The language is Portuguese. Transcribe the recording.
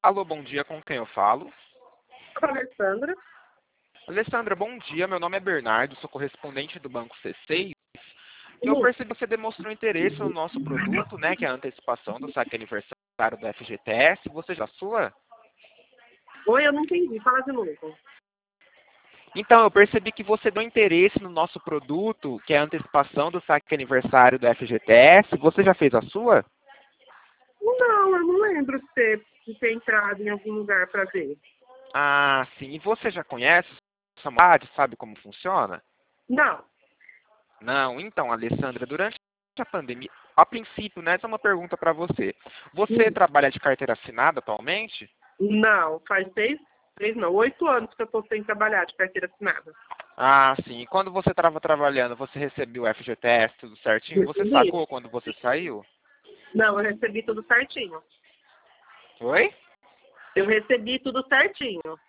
Alô, bom dia, com quem eu falo? Alessandra. Alessandra, bom dia, meu nome é Bernardo, sou correspondente do Banco C6 e eu percebi que você demonstrou interesse no nosso produto, né, que é a antecipação do saque aniversário do FGTS, você já sua? Oi, eu não entendi. Fala de novo. Então, eu percebi que você deu interesse no nosso produto, que é a antecipação do saque aniversário do FGTS, você já fez a sua? Não, eu não lembro de ter entrado em algum lugar para ver. Ah, sim, e você já conhece essa modalidade, sabe como funciona? Não, Não, então, Alessandra, durante a pandemia, a princípio, né, essa é uma pergunta para você. Você trabalha de carteira assinada atualmente? não. Faz 8 anos que eu estou sem trabalhar de carteira assinada. Ah, sim. E quando você estava trabalhando, você recebeu o FGTS tudo certinho? Você Recebi. sacou quando você saiu? Não, eu recebi tudo certinho. Oi? Eu recebi tudo certinho.